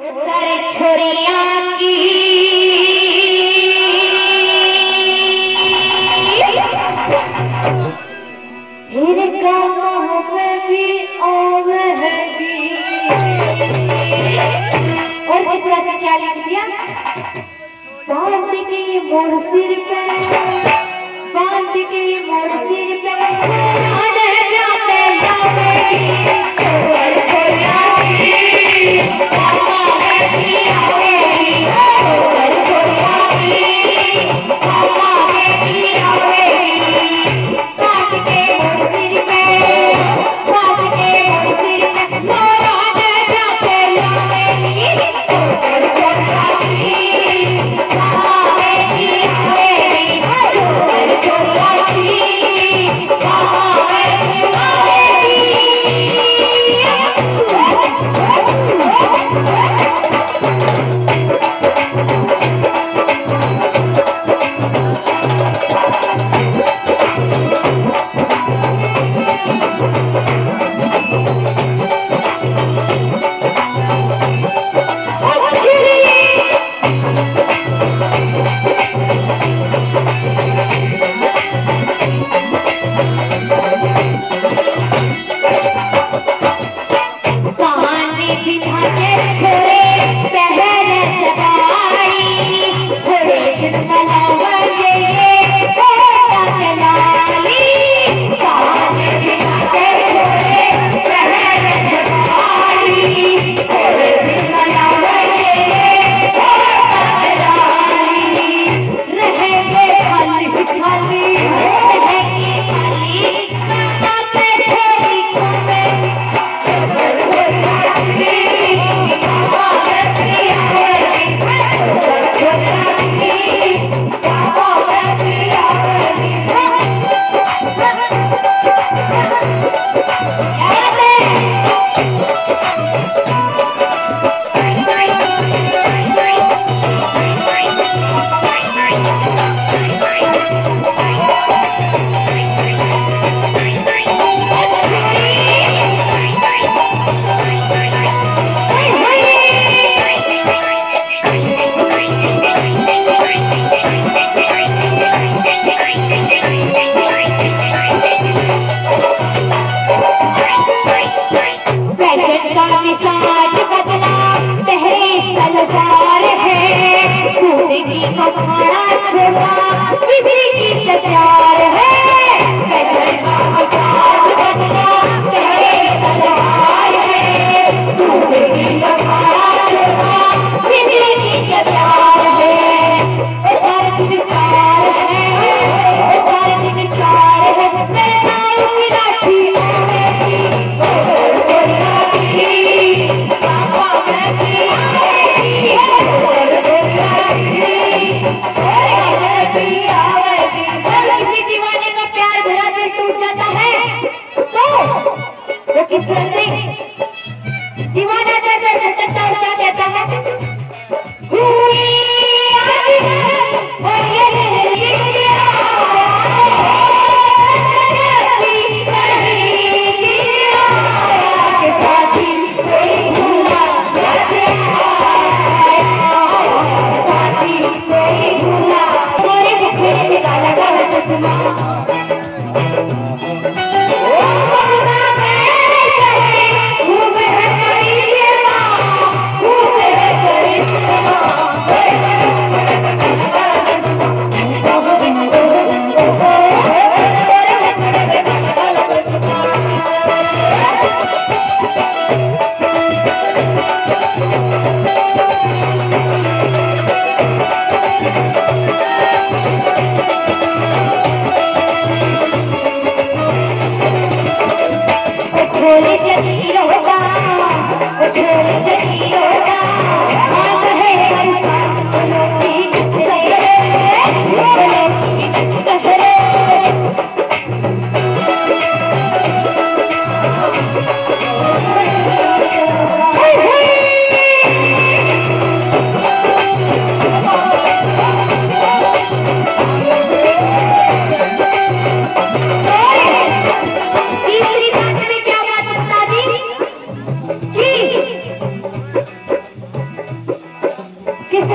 सारे छोरियां की फिर गाँव में भी आवेगी। और कितना से क्या लिख दिया? बांध के मोड़ सिर पे, बांध के मोड़ सिर पे आने जाते जावेगी।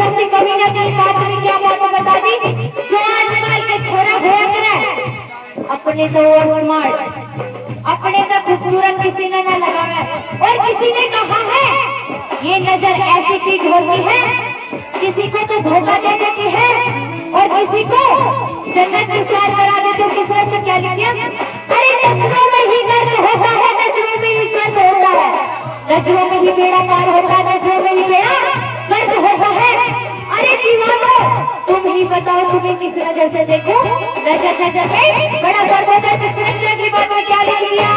जबरदस्ती कभी ना कहीं बात में क्या बात बता दी जो आजकल के छोरा हुआ करे अपने तो स्मार्ट अपने तो खूबसूरत किसी ने ना लगाया और किसी ने कहा है ये नजर ऐसी चीज होती है किसी को तो धोखा दे देती है और किसी को जन्नत से प्यार करा देते किसने से क्या लिया अरे नजरों में ही दर्द होता है नजरों में ही दर्द होता है नजरों में ही बेड़ा पार होता है नजरों में ही बेड़ा दर्द होता है अरे दीवानो तुम ही बताओ तुम्हें किस नजर से देखो नजर नजर में बड़ा फर्क होता है दूसरे नजर की बात में क्या लिख लिया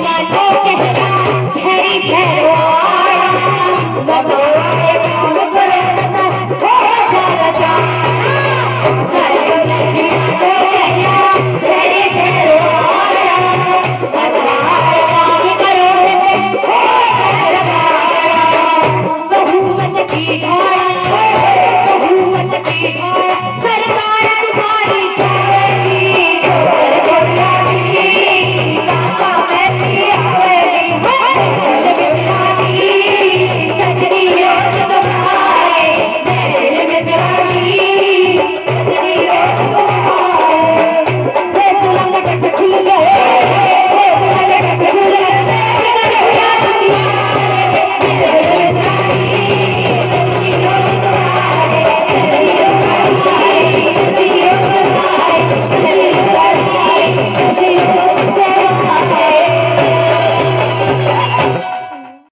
मानो कहता हरी भैरव